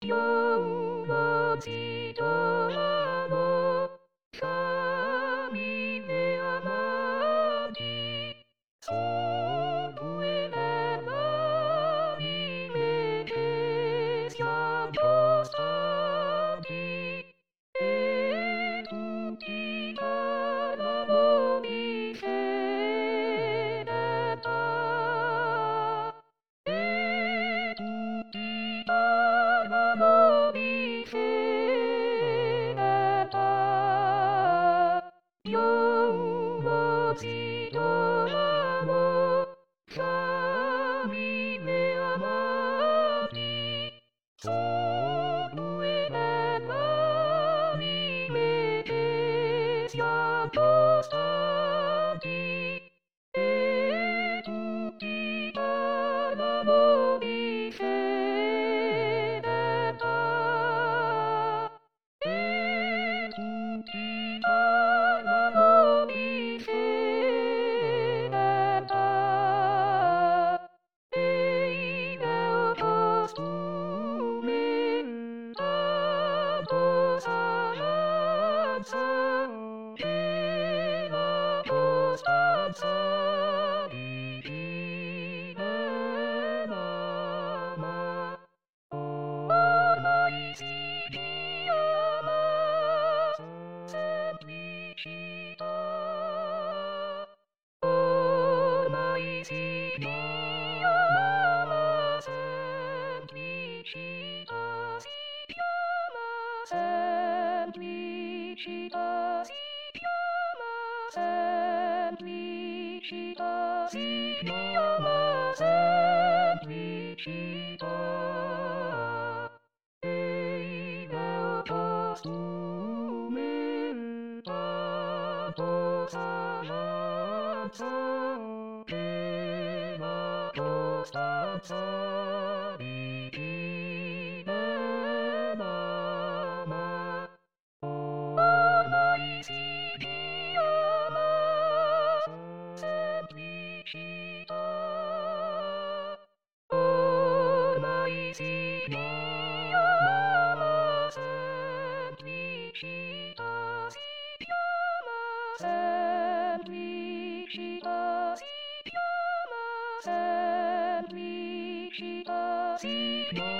Yomoji Doramo, Samine Amadi, Sobue Melani Meges Yadosadi, Etuki Anamoni Feneta, Etuki Anamoni Feneta, Yomoji Doramo, Samine Amadi, Sobue Melani Meges Yadosadi, Etuki Anamoni Feneta, Etuki Anamoni Feneta, Eideo postumen Adosaranza, Ela postanza Divina Nama, Ormaisi Diama, Semplicita, Ormaisi Diama, Semplicitas, Idioma, Semplicitas, Idioma, Semplicitas, Idioma, Semplicitas, Eideo postumen Adosaranza, Ela postanza Divina Nama, Ormaisi Diama, Semplicita, Ormaisi Diama, Semplicitas, Idioma, Semplicitas, Idioma, Semplicitas, Idioma.